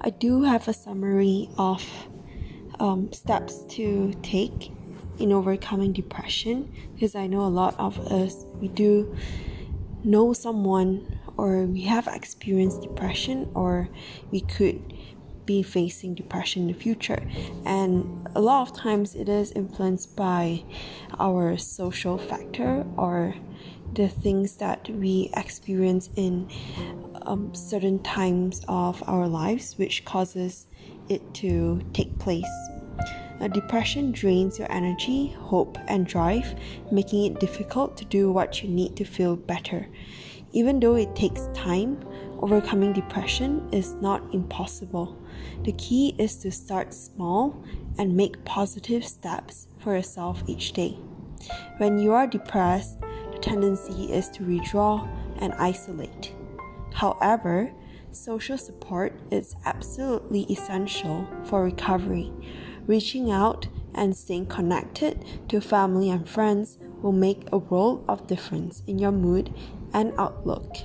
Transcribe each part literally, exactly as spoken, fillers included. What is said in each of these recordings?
I do have a summary of um, steps to take in overcoming depression, because I know a lot of us, we do know someone or we have experienced depression, or we could be facing depression in the future. And a lot of times it is influenced by our social factor or the things that we experience in um, certain times of our lives, which causes it to take place. Now, depression drains your energy, hope, and drive, making it difficult to do what you need to feel better. Even though it takes time, overcoming depression is not impossible. The key is to start small and make positive steps for yourself each day. When you are depressed, the tendency is to withdraw and isolate. However, social support is absolutely essential for recovery. Reaching out and staying connected to family and friends will make a world of difference in your mood and outlook.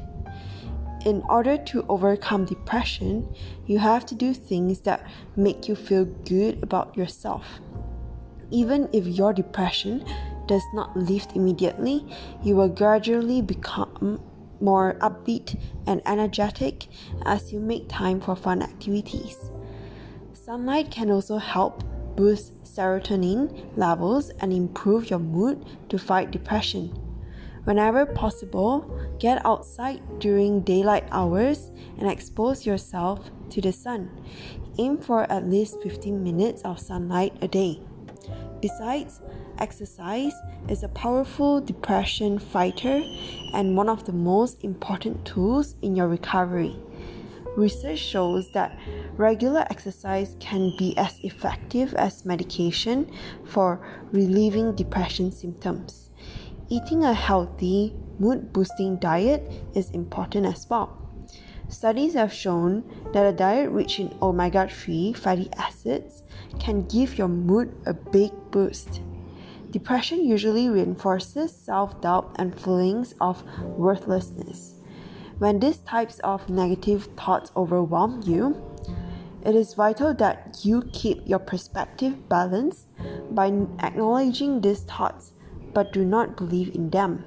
In order to overcome depression, you have to do things that make you feel good about yourself. Even if your depression does not lift immediately, you will gradually become more upbeat and energetic as you make time for fun activities. Sunlight can also help boost serotonin levels and improve your mood to fight depression. Whenever possible, get outside during daylight hours and expose yourself to the sun. Aim for at least fifteen minutes of sunlight a day. Besides, exercise is a powerful depression fighter and one of the most important tools in your recovery. Research shows that regular exercise can be as effective as medication for relieving depression symptoms. Eating a healthy, mood-boosting diet is important as well. Studies have shown that a diet rich in omega three fatty acids can give your mood a big boost. Depression usually reinforces self-doubt and feelings of worthlessness. When these types of negative thoughts overwhelm you, it is vital that you keep your perspective balanced by acknowledging these thoughts, but do not believe in them.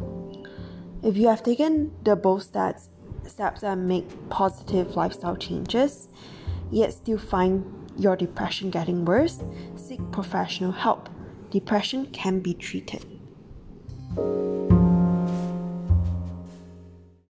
If you have taken the bold steps, steps and make positive lifestyle changes, yet still find your depression getting worse, seek professional help. Depression can be treated.